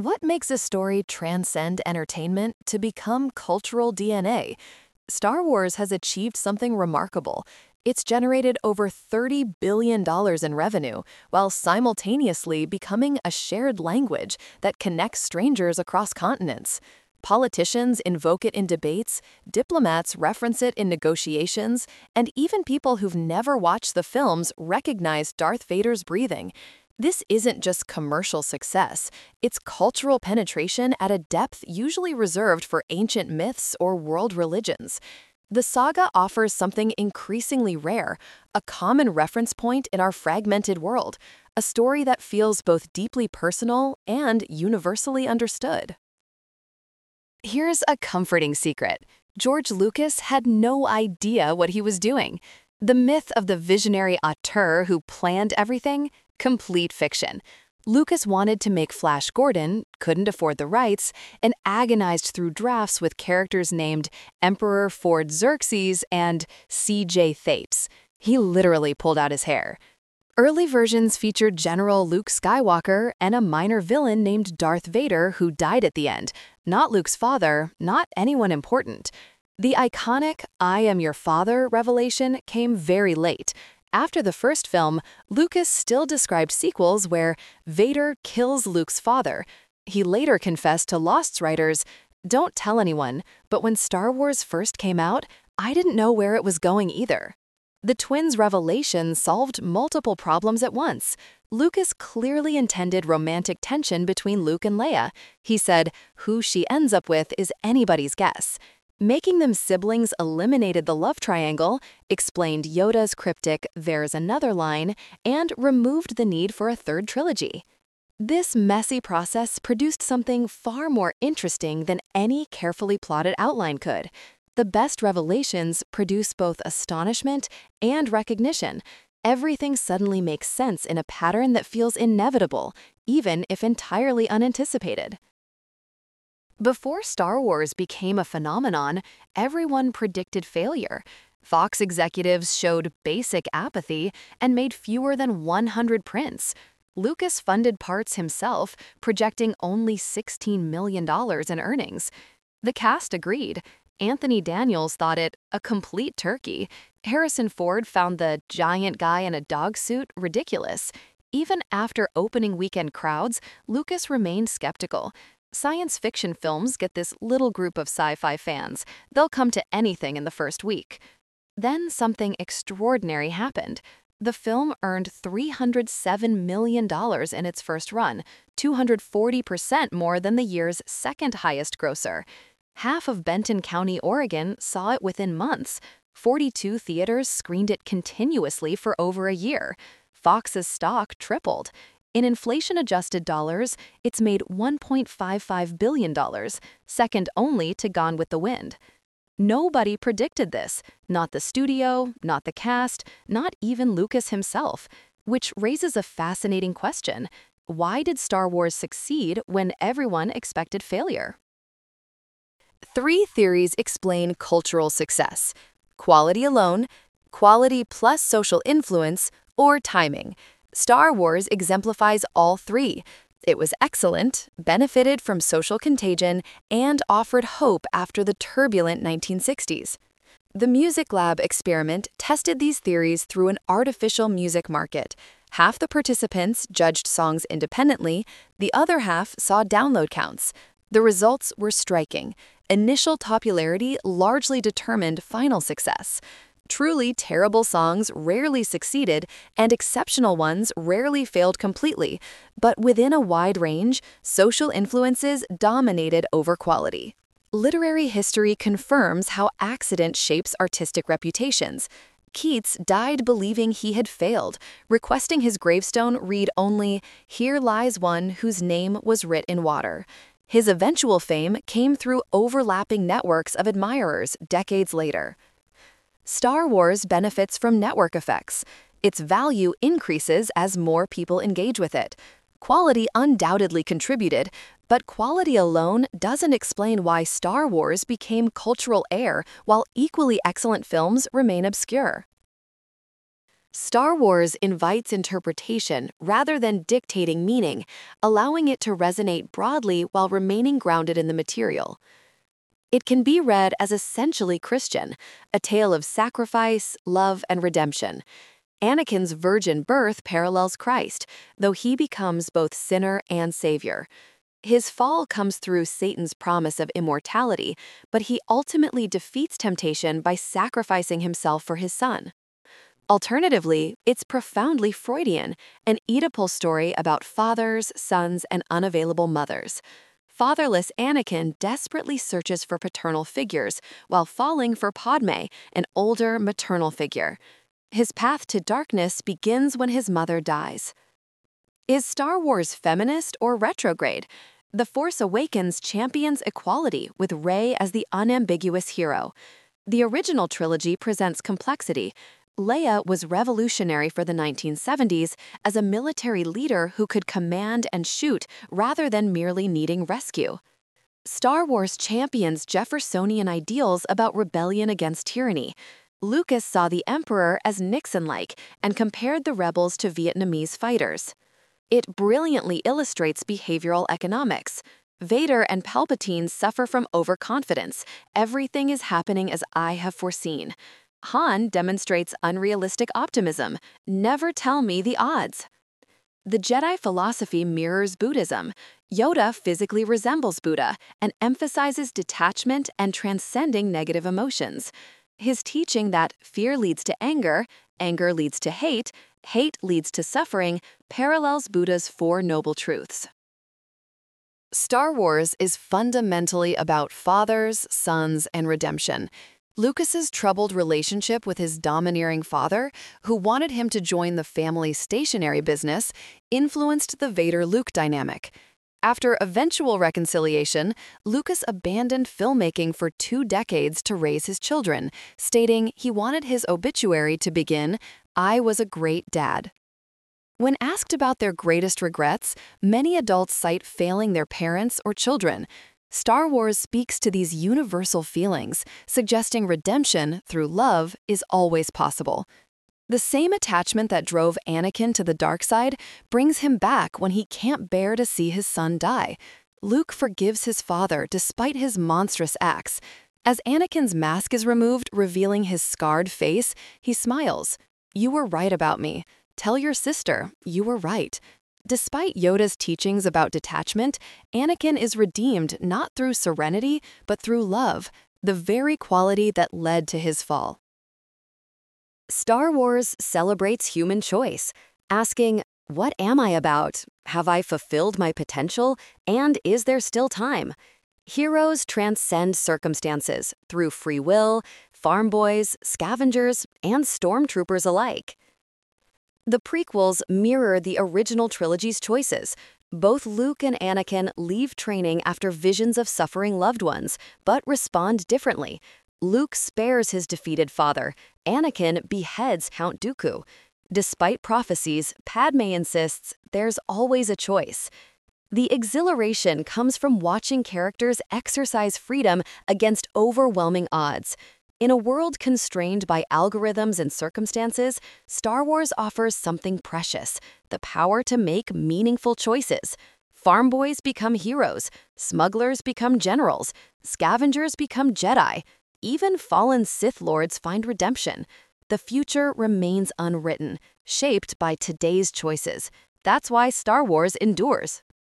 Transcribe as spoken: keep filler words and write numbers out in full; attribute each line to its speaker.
Speaker 1: What makes a story transcend entertainment to become cultural D N A? Star Wars has achieved something remarkable. It's generated over thirty billion dollars in revenue, while simultaneously becoming a shared language that connects strangers across continents. Politicians invoke it in debates, diplomats reference it in negotiations, and even people who've never watched the films recognize Darth Vader's breathing. This isn't just commercial success, it's cultural penetration at a depth usually reserved for ancient myths or world religions. The saga offers something increasingly rare, a common reference point in our fragmented world, a story that feels both deeply personal and universally understood. Here's a comforting secret. George Lucas had no idea what he was doing. The myth of the visionary auteur who planned everything? Complete fiction. Lucas wanted to make Flash Gordon, couldn't afford the rights, and agonized through drafts with characters named Emperor Ford Xerxes and C J Thapes. He literally pulled out his hair. Early versions featured General Luke Skywalker and a minor villain named Darth Vader who died at the end. Not Luke's father, not anyone important. The iconic "I am your father" revelation came very late. After the first film, Lucas still described sequels where Vader kills Luke's father. He later confessed to Lost's writers, "Don't tell anyone, but when Star Wars first came out, I didn't know where it was going either." The twins' revelation solved multiple problems at once. Lucas clearly intended romantic tension between Luke and Leia. He said, "Who she ends up with is anybody's guess." Making them siblings eliminated the love triangle, explained Yoda's cryptic "there's another" line, and removed the need for a third trilogy. This messy process produced something far more interesting than any carefully plotted outline could. The best revelations produce both astonishment and recognition. Everything suddenly makes sense in a pattern that feels inevitable, even if entirely unanticipated. Before Star Wars became a phenomenon, everyone predicted failure. Fox executives showed basic apathy and made fewer than one hundred prints. Lucas funded parts himself, projecting only sixteen million dollars in earnings. The cast agreed. Anthony Daniels thought it a complete turkey. Harrison Ford found the giant guy in a dog suit ridiculous. Even after opening weekend crowds, Lucas remained skeptical. Science fiction films get this little group of sci-fi fans. They'll come to anything in the first week. Then something extraordinary happened. The film earned three hundred seven million dollars in its first run, two hundred forty percent more than the year's second highest grosser. Half of Benton County, Oregon saw it within months. forty-two theaters screened it continuously for over a year. Fox's stock tripled. In inflation-adjusted dollars, it's made one point five five billion dollars, second only to Gone with the Wind. Nobody predicted this, not the studio, not the cast, not even Lucas himself, which raises a fascinating question. Why did Star Wars succeed when everyone expected failure? Three theories explain cultural success: quality alone, quality plus social influence, or timing. Star Wars exemplifies all three. It was excellent, benefited from social contagion, and offered hope after the turbulent nineteen sixties. The Music Lab experiment tested these theories through an artificial music market. Half the participants judged songs independently, the other half saw download counts. The results were striking. Initial popularity largely determined final success. Truly terrible songs rarely succeeded, and exceptional ones rarely failed completely, but within a wide range, social influences dominated over quality. Literary history confirms how accident shapes artistic reputations. Keats died believing he had failed, requesting his gravestone read only, "Here lies one whose name was writ in water." His eventual fame came through overlapping networks of admirers decades later. Star Wars benefits from network effects. Its value increases as more people engage with it. Quality undoubtedly contributed, but quality alone doesn't explain why Star Wars became cultural heir while equally excellent films remain obscure. Star Wars invites interpretation rather than dictating meaning, allowing it to resonate broadly while remaining grounded in the material. It can be read as essentially Christian, a tale of sacrifice, love, and redemption. Anakin's virgin birth parallels Christ, though he becomes both sinner and savior. His fall comes through Satan's promise of immortality, but he ultimately defeats temptation by sacrificing himself for his son. Alternatively, it's profoundly Freudian, an Oedipal story about fathers, sons, and unavailable mothers. Fatherless Anakin desperately searches for paternal figures while falling for Padme, an older maternal figure. His path to darkness begins when his mother dies. Is Star Wars feminist or retrograde? The Force Awakens champions equality with Rey as the unambiguous hero. The original trilogy presents complexity. Leia was revolutionary for the nineteen seventies as a military leader who could command and shoot rather than merely needing rescue. Star Wars champions Jeffersonian ideals about rebellion against tyranny. Lucas saw the Emperor as Nixon-like and compared the rebels to Vietnamese fighters. It brilliantly illustrates behavioral economics. Vader and Palpatine suffer from overconfidence. Everything is happening as I have foreseen. Han demonstrates unrealistic optimism. Never tell me the odds. The Jedi philosophy mirrors Buddhism. Yoda physically resembles Buddha and emphasizes detachment and transcending negative emotions. His teaching that fear leads to anger, anger leads to hate, hate leads to suffering parallels Buddha's Four Noble Truths. Star Wars is fundamentally about fathers, sons, and redemption. Lucas's troubled relationship with his domineering father, who wanted him to join the family stationery business, influenced the Vader-Luke dynamic. After eventual reconciliation, Lucas abandoned filmmaking for two decades to raise his children, stating he wanted his obituary to begin, "I was a great dad." When asked about their greatest regrets, many adults cite failing their parents or children. Star Wars speaks to these universal feelings, suggesting redemption through love is always possible. The same attachment that drove Anakin to the dark side brings him back when he can't bear to see his son die. Luke forgives his father despite his monstrous acts. As Anakin's mask is removed, revealing his scarred face, he smiles. "You were right about me. Tell your sister, you were right." Despite Yoda's teachings about detachment, Anakin is redeemed not through serenity, but through love, the very quality that led to his fall. Star Wars celebrates human choice, asking, "What am I about? Have I fulfilled my potential? And is there still time?" Heroes transcend circumstances through free will, farm boys, scavengers, and stormtroopers alike. The prequels mirror the original trilogy's choices. Both Luke and Anakin leave training after visions of suffering loved ones, but respond differently. Luke spares his defeated father. Anakin beheads Count Dooku. Despite prophecies, Padme insists there's always a choice. The exhilaration comes from watching characters exercise freedom against overwhelming odds. In a world constrained by algorithms and circumstances, Star Wars offers something precious, the power to make meaningful choices. Farm boys become heroes, smugglers become generals, scavengers become Jedi. Even fallen Sith Lords find redemption. The future remains unwritten, shaped by today's choices. That's why Star Wars endures.